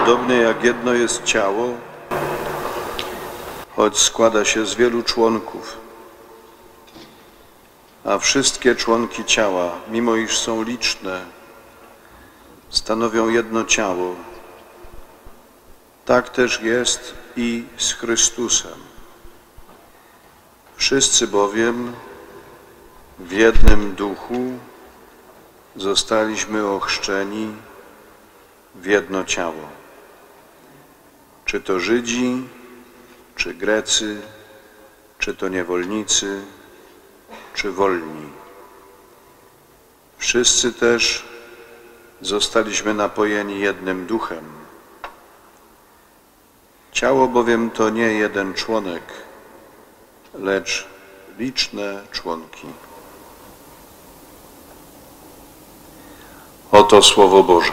Podobnie jak jedno jest ciało, choć składa się z wielu członków, a wszystkie członki ciała, mimo iż są liczne, stanowią jedno ciało. Tak też jest i z Chrystusem. Wszyscy bowiem w jednym duchu zostaliśmy ochrzczeni w jedno ciało. Czy to Żydzi, czy Grecy, czy to niewolnicy, czy wolni. Wszyscy też zostaliśmy napojeni jednym duchem. Ciało bowiem to nie jeden członek, lecz liczne członki. Oto Słowo Boże.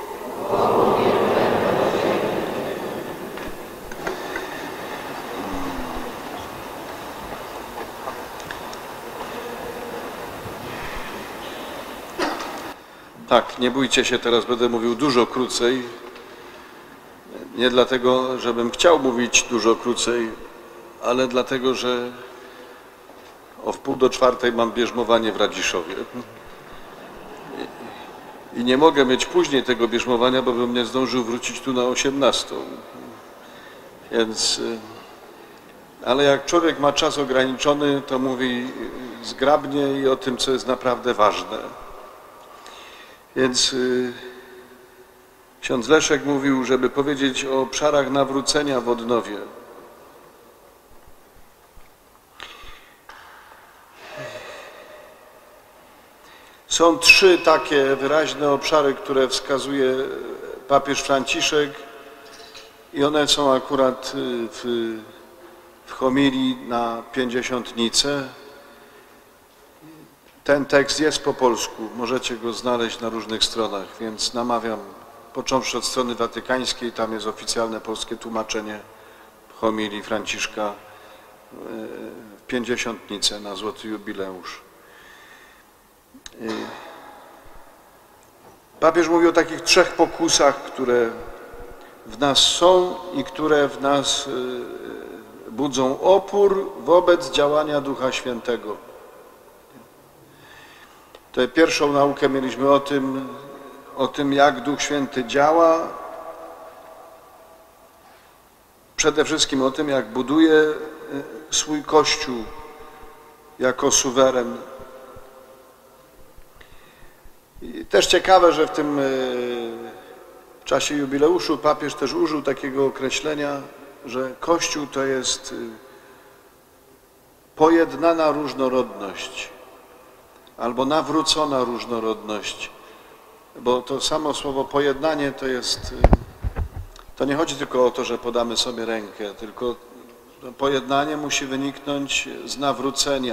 Tak, nie bójcie się, teraz będę mówił dużo krócej. Nie dlatego, żebym chciał mówić dużo krócej, ale dlatego, że o 3:30 mam bierzmowanie w Radziszowie. I nie mogę mieć później tego bierzmowania, bo bym nie zdążył wrócić tu na 18. Więc, ale jak człowiek ma czas ograniczony, to mówi zgrabnie i o tym, co jest naprawdę ważne. Więc ksiądz Leszek mówił, żeby powiedzieć o obszarach nawrócenia w odnowie. Są 3 takie wyraźne obszary, które wskazuje papież Franciszek i one są akurat w homilii na Pięćdziesiątnicę. Ten tekst jest po polsku, możecie go znaleźć na różnych stronach, więc namawiam, począwszy od strony watykańskiej, tam jest oficjalne polskie tłumaczenie homilii Franciszka w Pięćdziesiątnicę na Złoty Jubileusz. Papież mówi o takich 3 pokusach, które w nas są i które w nas budzą opór wobec działania Ducha Świętego. Tę pierwszą naukę mieliśmy o tym, jak Duch Święty działa. Przede wszystkim o tym, jak buduje swój Kościół jako suweren. I też ciekawe, że w tym czasie jubileuszu papież też użył takiego określenia, że Kościół to jest pojednana różnorodność albo nawrócona różnorodność, bo to samo słowo pojednanie to nie chodzi tylko o to, że podamy sobie rękę, tylko pojednanie musi wyniknąć z nawrócenia.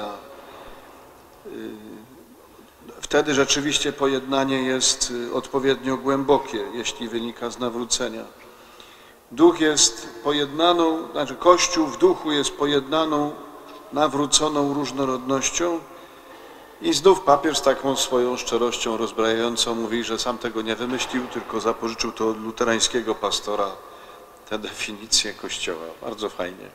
Wtedy rzeczywiście pojednanie jest odpowiednio głębokie, jeśli wynika z nawrócenia. Duch jest pojednaną, znaczy Kościół w duchu jest pojednaną, nawróconą różnorodnością i znów papież z taką swoją szczerością rozbrajającą mówi, że sam tego nie wymyślił, tylko zapożyczył to od luterańskiego pastora tę definicję Kościoła. Bardzo fajnie.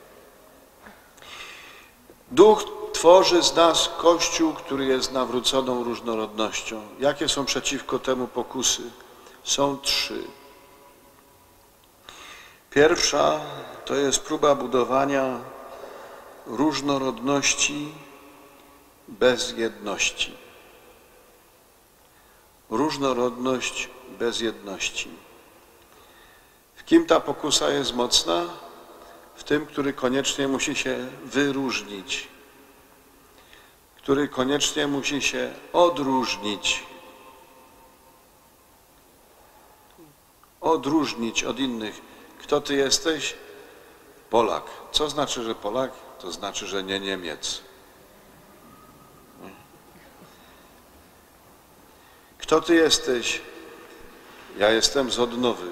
Duch tworzy z nas Kościół, który jest nawróconą różnorodnością. Jakie są przeciwko temu pokusy? Są 3. Pierwsza to jest próba budowania różnorodności bez jedności. Różnorodność bez jedności. W kim ta pokusa jest mocna? W tym, który koniecznie musi się wyróżnić, który koniecznie musi się odróżnić od innych. Kto ty jesteś? Polak. Co znaczy, że Polak? To znaczy, że nie Niemiec. Kto ty jesteś? Ja jestem z odnowy.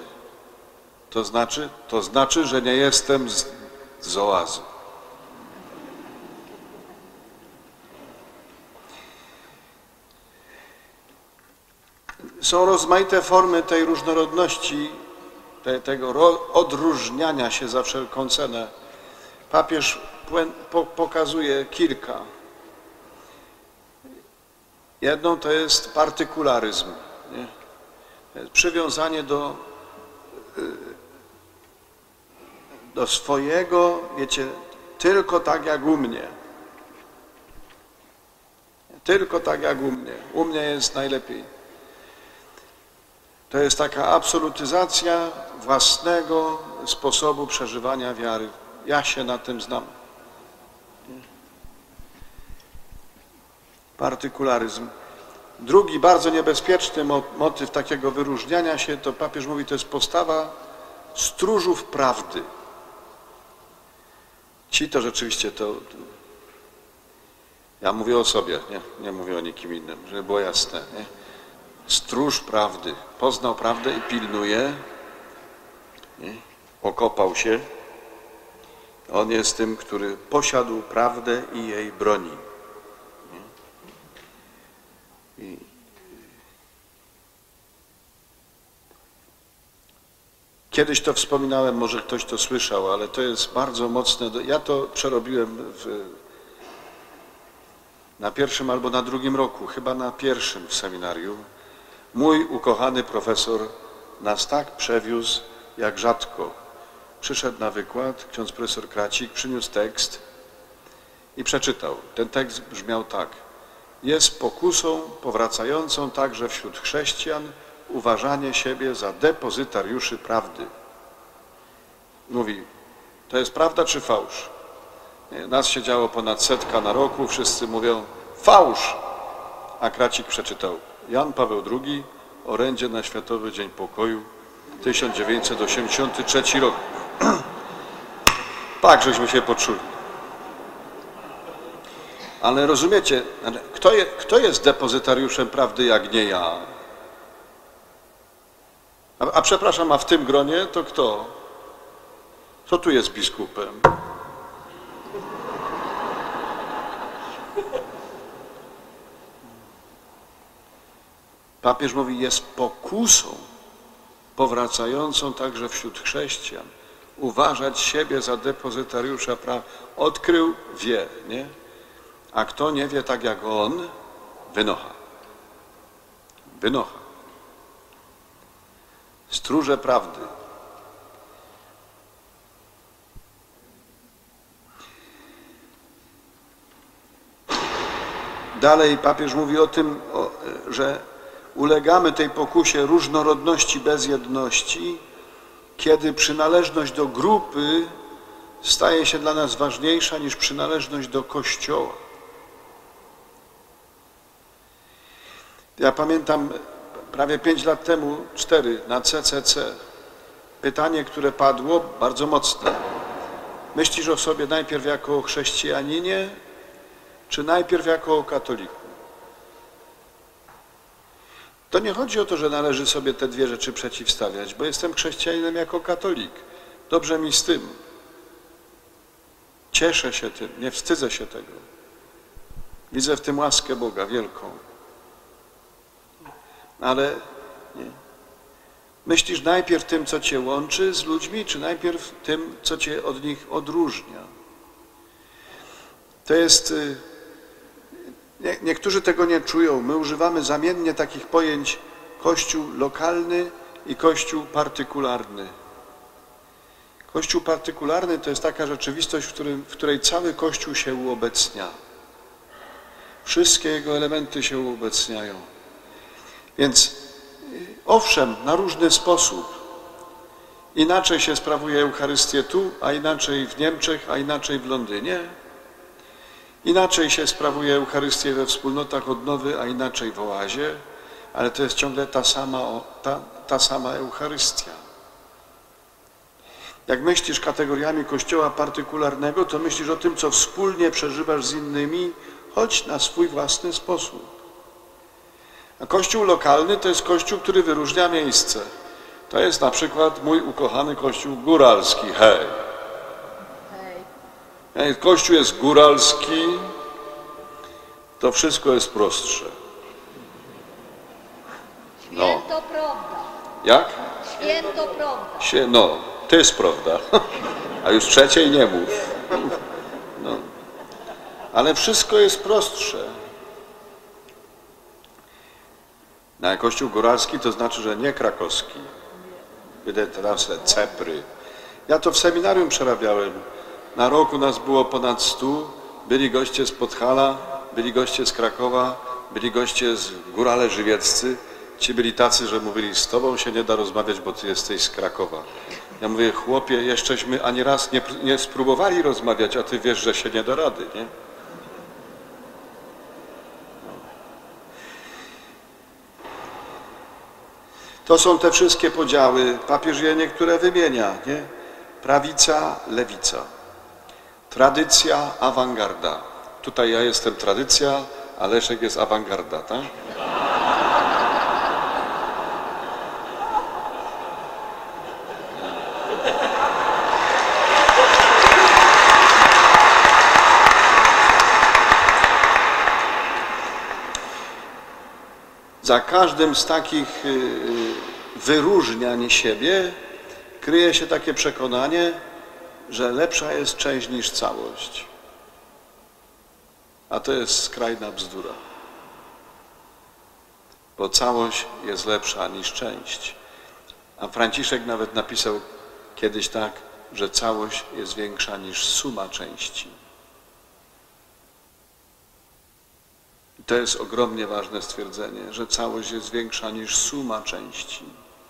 To znaczy, że nie jestem z oazy. Są rozmaite formy tej różnorodności tego odróżniania się za wszelką cenę. Papież pokazuje kilka. Jedną to jest partykularyzm, nie? Przywiązanie do swojego, wiecie, tylko tak jak u mnie. Tylko tak jak u mnie. U mnie jest najlepiej. To jest taka absolutyzacja własnego sposobu przeżywania wiary. Ja się na tym znam. Partykularyzm. Drugi bardzo niebezpieczny motyw takiego wyróżniania się, to papież mówi, to jest postawa stróżów prawdy. Ci to rzeczywiście ja mówię o sobie, nie mówię o nikim innym, żeby było jasne. Nie? Stróż prawdy. Poznał prawdę i pilnuje. Nie? Okopał się. On jest tym, który posiadł prawdę i jej broni. Kiedyś to wspominałem, może ktoś to słyszał, ale to jest bardzo mocne. Ja to przerobiłem na pierwszym albo na drugim roku, chyba na pierwszym w seminarium. Mój ukochany profesor nas tak przewiózł, jak rzadko. Przyszedł na wykład, ksiądz profesor Kracik przyniósł tekst i przeczytał. Ten tekst brzmiał tak. Jest pokusą powracającą także wśród chrześcijan uważanie siebie za depozytariuszy prawdy. Mówi, to jest prawda czy fałsz? Nas siedziało ponad 100 na roku, wszyscy mówią fałsz, a Kracik przeczytał Jan Paweł II, orędzie na Światowy Dzień Pokoju, 1983 rok. Tak, żeśmy się poczuli. Ale rozumiecie, kto jest depozytariuszem prawdy, jak nie ja? A przepraszam, a w tym gronie to kto? Kto tu jest biskupem? Papież mówi, jest pokusą powracającą także wśród chrześcijan uważać siebie za depozytariusza praw. Odkrył, wie, nie? A kto nie wie tak jak on, wynocha. Wynocha. Stróże prawdy. Dalej papież mówi o tym, że ulegamy tej pokusie różnorodności bez jedności, kiedy przynależność do grupy staje się dla nas ważniejsza niż przynależność do Kościoła. Ja pamiętam prawie 5 lat temu, 4, na CCC, pytanie, które padło, bardzo mocne. Myślisz o sobie najpierw jako o chrześcijaninie, czy najpierw jako o katoliku? To nie chodzi o to, że należy sobie te dwie rzeczy przeciwstawiać, bo jestem chrześcijaninem jako katolik. Dobrze mi z tym. Cieszę się tym, nie wstydzę się tego. Widzę w tym łaskę Boga wielką. Ale nie. Myślisz najpierw tym, co cię łączy z ludźmi, czy najpierw tym, co cię od nich odróżnia? To jest... Niektórzy tego nie czują. My używamy zamiennie takich pojęć Kościół lokalny i Kościół partykularny. Kościół partykularny to jest taka rzeczywistość, w której cały Kościół się uobecnia. Wszystkie jego elementy się uobecniają. Więc owszem, na różny sposób. Inaczej się sprawuje Eucharystię tu, a inaczej w Niemczech, a inaczej w Londynie. Inaczej się sprawuje Eucharystię we wspólnotach odnowy, a inaczej w oazie, ale to jest ciągle ta sama Eucharystia. Jak myślisz kategoriami Kościoła partykularnego, to myślisz o tym, co wspólnie przeżywasz z innymi, choć na swój własny sposób. A Kościół lokalny to jest Kościół, który wyróżnia miejsce. To jest na przykład mój ukochany Kościół góralski, hej. Jak Kościół jest góralski, to wszystko jest prostsze. No. To prawda. Jak? Święto prawda. No, to jest prawda. A już trzeciej nie mów. No. Ale wszystko jest prostsze. Na Kościół góralski to znaczy, że nie krakowski. Będę teraz cepry. Ja to w seminarium przerabiałem. Na roku nas było ponad 100. Byli goście z Podhala, byli goście z Krakowa, byli goście z Górale Żywieccy. Ci byli tacy, że mówili, z tobą się nie da rozmawiać, bo ty jesteś z Krakowa. Ja mówię, chłopie, jeszcześmy ani raz nie spróbowali rozmawiać, a ty wiesz, że się nie da rady, nie? To są te wszystkie podziały. Papież je niektóre wymienia, nie? Prawica, lewica. Tradycja, awangarda. Tutaj ja jestem tradycja, a Leszek jest awangarda, tak? Za każdym z takich wyróżniań siebie kryje się takie przekonanie, że lepsza jest część niż całość. A to jest skrajna bzdura. Bo całość jest lepsza niż część. A Franciszek nawet napisał kiedyś tak, że całość jest większa niż suma części. I to jest ogromnie ważne stwierdzenie, że całość jest większa niż suma części.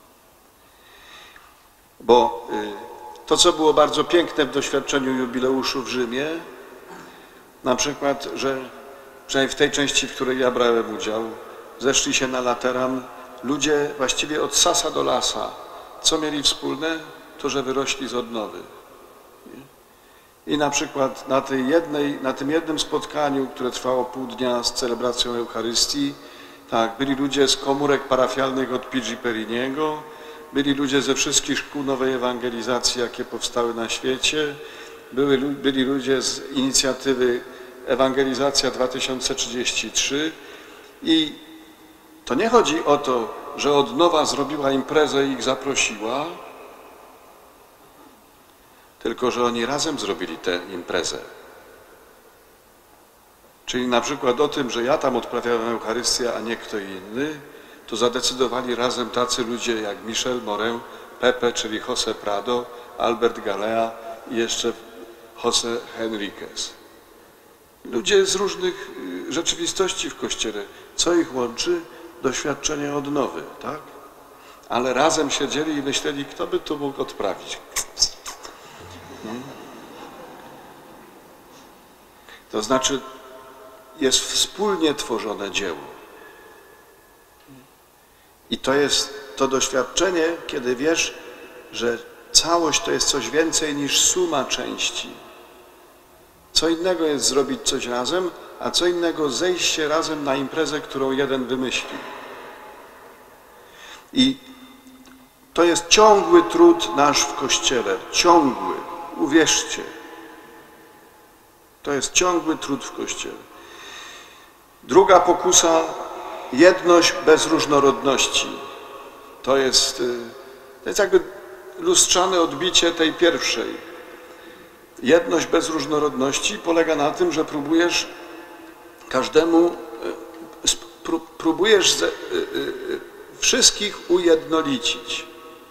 Bo to, co było bardzo piękne w doświadczeniu jubileuszu w Rzymie, na przykład, że przynajmniej w tej części, w której ja brałem udział, zeszli się na Lateran ludzie właściwie od Sasa do Lasa. Co mieli wspólne? To, że wyrośli z odnowy. I na przykład na tym jednym spotkaniu, które trwało pół dnia z celebracją Eucharystii, tak, byli ludzie z komórek parafialnych od Pigi Periniego, byli ludzie ze wszystkich szkół nowej ewangelizacji, jakie powstały na świecie, byli ludzie z inicjatywy Ewangelizacja 2033 i to nie chodzi o to, że Odnowa zrobiła imprezę i ich zaprosiła, tylko że oni razem zrobili tę imprezę. Czyli na przykład o tym, że ja tam odprawiałem Eucharystię, a nie kto inny, to zadecydowali razem tacy ludzie jak Michel Morę, Pepe, czyli José Prado, Albert Galea i jeszcze José Henriquez. Ludzie z różnych rzeczywistości w Kościele. Co ich łączy? Doświadczenie odnowy, tak? Ale razem siedzieli i myśleli, kto by tu mógł odprawić. To znaczy, jest wspólnie tworzone dzieło. I to jest to doświadczenie, kiedy wiesz, że całość to jest coś więcej niż suma części. Co innego jest zrobić coś razem, a co innego zejść się razem na imprezę, którą jeden wymyślił. I to jest ciągły trud nasz w Kościele. Ciągły. Uwierzcie. To jest ciągły trud w Kościele. Druga pokusa, jedność bez różnorodności. To jest jakby lustrzane odbicie tej pierwszej. Jedność bez różnorodności polega na tym, że próbujesz wszystkich ujednolicić.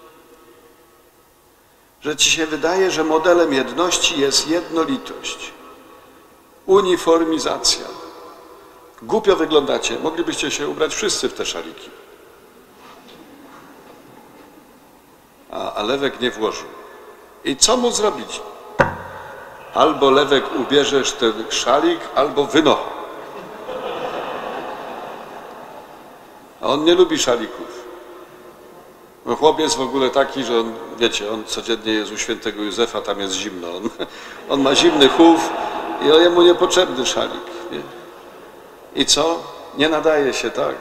Że ci się wydaje, że modelem jedności jest jednolitość. Uniformizacja. Głupio wyglądacie. Moglibyście się ubrać wszyscy w te szaliki. A Lewek nie włożył. I co mu zrobić? Albo Lewek ubierzesz ten szalik, albo wyno. A on nie lubi szalików. No chłop jest w ogóle taki, że on, wiecie, on codziennie jest u świętego Józefa, tam jest zimno. On ma zimny chów i jemu niepotrzebny szalik. Nie? I co? Nie nadaje się, tak?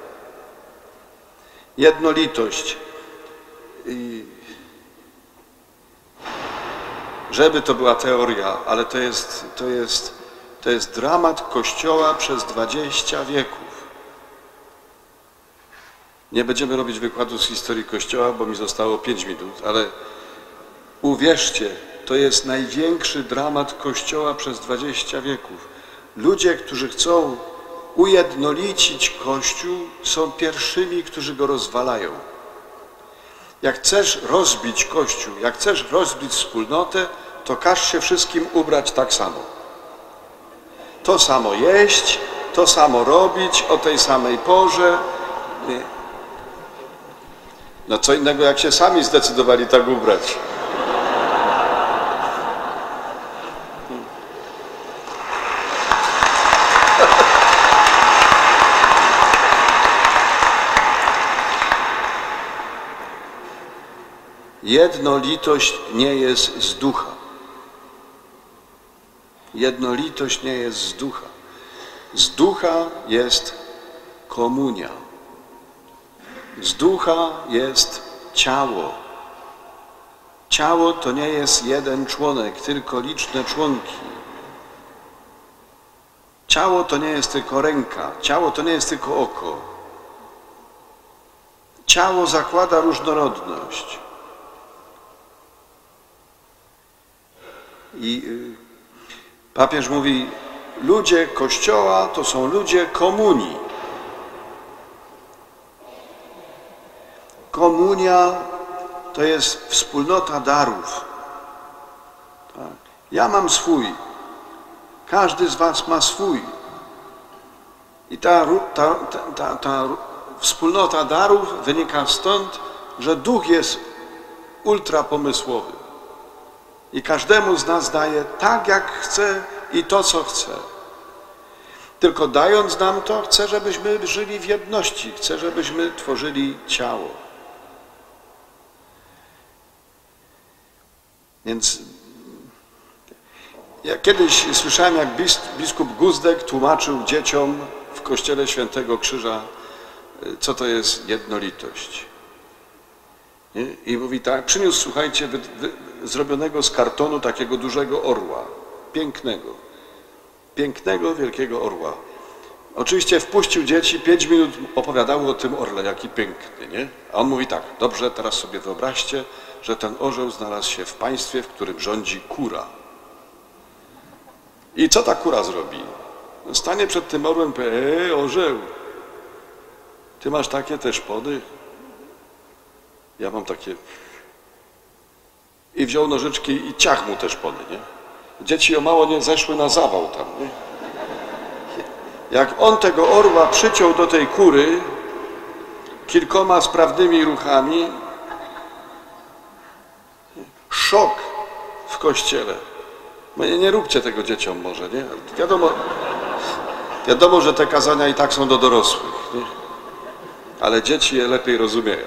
Jednolitość. I żeby to była teoria, ale to jest dramat Kościoła przez 20 wieków. Nie będziemy robić wykładu z historii Kościoła, bo mi zostało 5 minut, ale uwierzcie, to jest największy dramat Kościoła przez 20 wieków. Ludzie, którzy chcą ujednolicić Kościół, są pierwszymi, którzy go rozwalają. Jak chcesz rozbić Kościół, jak chcesz rozbić wspólnotę, to każ się wszystkim ubrać tak samo. To samo jeść, to samo robić, o tej samej porze. No co innego, jak się sami zdecydowali tak ubrać. Jednolitość nie jest z ducha. Jednolitość nie jest z ducha. Z ducha jest komunia. Z ducha jest ciało. Ciało to nie jest jeden członek, tylko liczne członki. Ciało to nie jest tylko ręka, ciało to nie jest tylko oko. Ciało zakłada różnorodność. I papież mówi, ludzie Kościoła to są ludzie komunii. Komunia to jest wspólnota darów. Tak. Ja mam swój, każdy z was ma swój. I ta wspólnota darów wynika stąd, że duch jest ultrapomysłowy. I każdemu z nas daje tak, jak chce i to, co chce. Tylko dając nam to, chce, żebyśmy żyli w jedności, chce, żebyśmy tworzyli ciało. Więc ja kiedyś słyszałem, jak biskup Guzdek tłumaczył dzieciom w kościele Świętego Krzyża, co to jest jednolitość. I mówi tak, przyniósł, słuchajcie, zrobionego z kartonu takiego dużego orła, pięknego, wielkiego orła. Oczywiście wpuścił dzieci, 5 minut opowiadały o tym orle, jaki piękny, nie? A on mówi tak, dobrze, teraz sobie wyobraźcie, że ten orzeł znalazł się w państwie, w którym rządzi kura. I co ta kura zrobi? Stanie przed tym orłem i powie, orzeł, ty masz takie te szpony? Ja mam takie... I wziął nożyczki i ciach mu te szpony, nie? Dzieci o mało nie zeszły na zawał tam, nie? Jak on tego orła przyciął do tej kury kilkoma sprawnymi ruchami, szok w kościele. Nie róbcie tego dzieciom może, nie? Wiadomo, że te kazania i tak są do dorosłych, nie? Ale dzieci je lepiej rozumieją.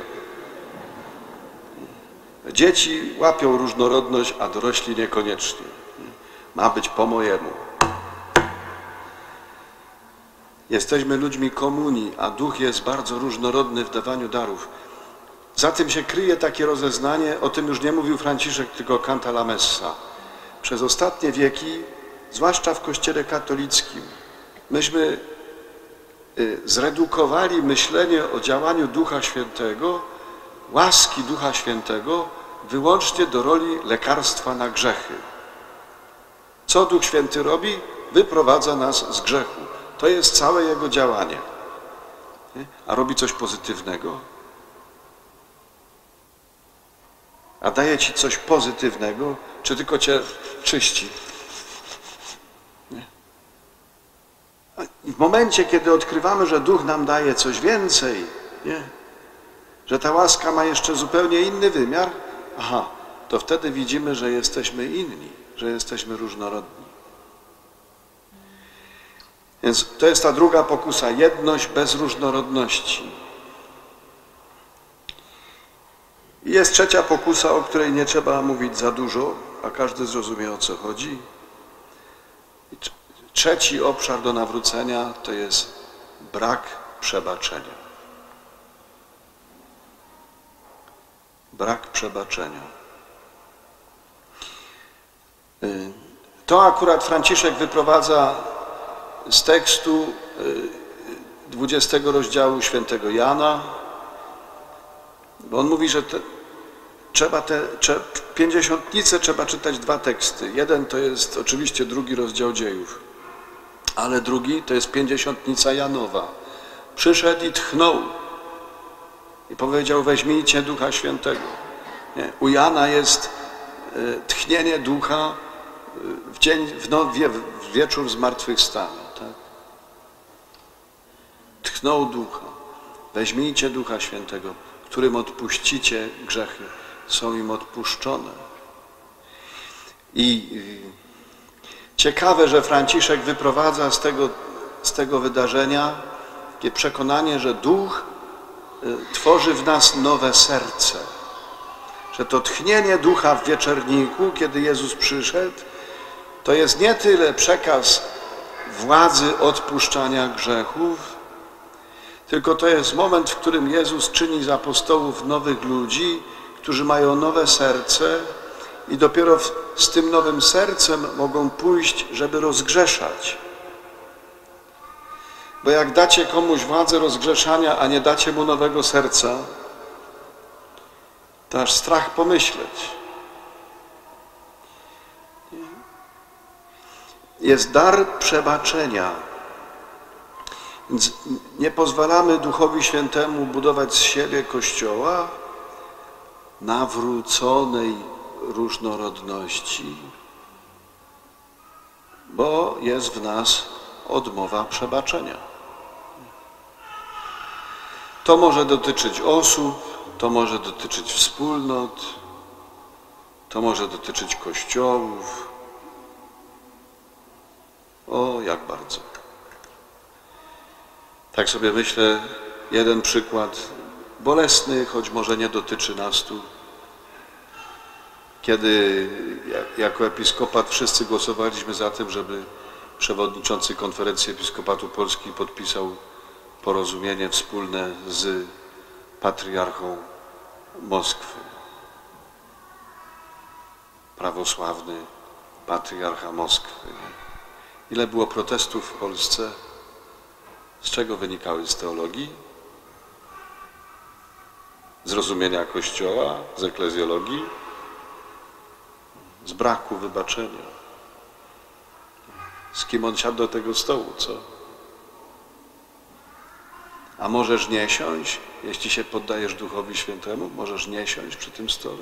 Dzieci łapią różnorodność, a dorośli niekoniecznie. Ma być po mojemu. Jesteśmy ludźmi komunii, a duch jest bardzo różnorodny w dawaniu darów. Za tym się kryje takie rozeznanie, o tym już nie mówił Franciszek, tylko Canta la Messa. Przez ostatnie wieki, zwłaszcza w Kościele katolickim, myśmy zredukowali myślenie o działaniu Ducha Świętego, łaski Ducha Świętego, wyłącznie do roli lekarstwa na grzechy. Co Duch Święty robi? Wyprowadza nas z grzechu. To jest całe Jego działanie. Nie? A robi coś pozytywnego? A daje ci coś pozytywnego, czy tylko cię czyści? Nie? I w momencie, kiedy odkrywamy, że Duch nam daje coś więcej, nie? Że ta łaska ma jeszcze zupełnie inny wymiar, to wtedy widzimy, że jesteśmy inni, że jesteśmy różnorodni. Więc to jest ta druga pokusa, jedność bez różnorodności. I jest trzecia pokusa, o której nie trzeba mówić za dużo, a każdy zrozumie, o co chodzi. I trzeci obszar do nawrócenia to jest brak przebaczenia. Brak przebaczenia. To akurat Franciszek wyprowadza z tekstu 20 rozdziału świętego Jana, Bo on mówi, że w Pięćdziesiątnicę trzeba czytać 2 teksty. Jeden to jest oczywiście 2 rozdział Dziejów, ale drugi to jest Pięćdziesiątnica Janowa. Przyszedł i tchnął i powiedział: weźmijcie Ducha Świętego. Nie? U Jana jest tchnienie Ducha w wieczór zmartwychwstania. Tak? Tchnął Ducha. Weźmijcie Ducha Świętego, którym odpuścicie grzechy, są im odpuszczone. I ciekawe, że Franciszek wyprowadza z tego wydarzenia takie przekonanie, że Duch tworzy w nas nowe serce. Że to tchnienie Ducha w wieczerniku, kiedy Jezus przyszedł, to jest nie tyle przekaz władzy odpuszczania grzechów, tylko to jest moment, w którym Jezus czyni z apostołów nowych ludzi, którzy mają nowe serce i dopiero z tym nowym sercem mogą pójść, żeby rozgrzeszać. Bo jak dacie komuś władzę rozgrzeszania, a nie dacie mu nowego serca, to aż strach pomyśleć. Jest dar przebaczenia. Więc nie pozwalamy Duchowi Świętemu budować z siebie Kościoła nawróconej różnorodności, bo jest w nas odmowa przebaczenia. To może dotyczyć osób, to może dotyczyć wspólnot, to może dotyczyć kościołów. O, jak bardzo. Tak sobie myślę, jeden przykład bolesny, choć może nie dotyczy nas tu. Kiedy jako episkopat wszyscy głosowaliśmy za tym, żeby przewodniczący Konferencji Episkopatu Polski podpisał porozumienie wspólne z patriarchą Moskwy. Prawosławny patriarcha Moskwy. Ile było protestów w Polsce? Z czego wynikały? Z teologii? Z rozumienia Kościoła? Z eklezjologii? Z braku wybaczenia. Z kim on siadł do tego stołu, co? A możesz nie siąść, jeśli się poddajesz Duchowi Świętemu? Możesz nie siąść przy tym stole?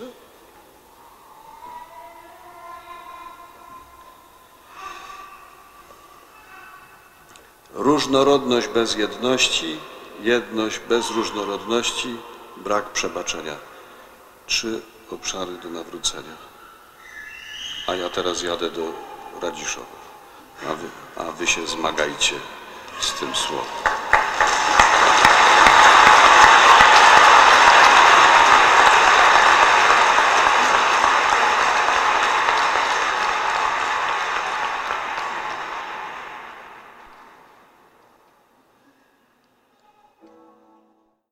Różnorodność bez jedności, jedność bez różnorodności, brak przebaczenia. 3 obszary do nawrócenia. A ja teraz jadę do Radziszowa, a wy się zmagajcie z tym słowem.